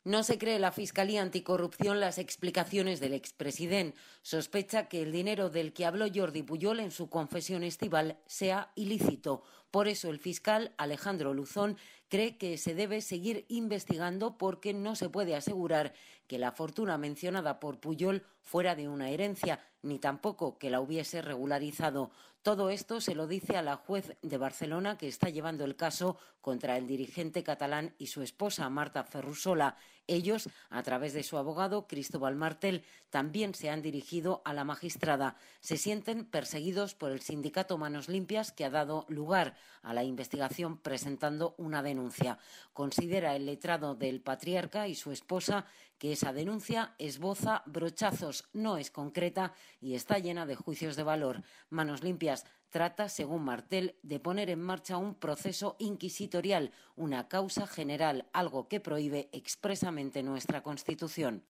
No se cree la Fiscalía Anticorrupción las explicaciones del expresidente. Sospecha que el dinero del que habló Jordi Pujol en su confesión estival sea ilícito. Por eso el fiscal Alejandro Luzón cree que se debe seguir investigando porque no se puede asegurar que la fortuna mencionada por Pujol fuera de una herencia, ni tampoco que la hubiese regularizado. Todo esto se lo dice a la juez de Barcelona que está llevando el caso contra el dirigente catalán y su esposa, Marta Ferrusola. Ellos, a través de su abogado, Cristóbal Martel, también se han dirigido a la magistrada. Se sienten perseguidos por el sindicato Manos Limpias, que ha dado lugar a la investigación presentando una denuncia. Considera el letrado del patriarca y su esposa que esa denuncia esboza brochazos, no es concreta y está llena de juicios de valor. Manos Limpias trata, según Martel, de poner en marcha un proceso inquisitorial, una causa general, algo que prohíbe expresamente nuestra Constitución.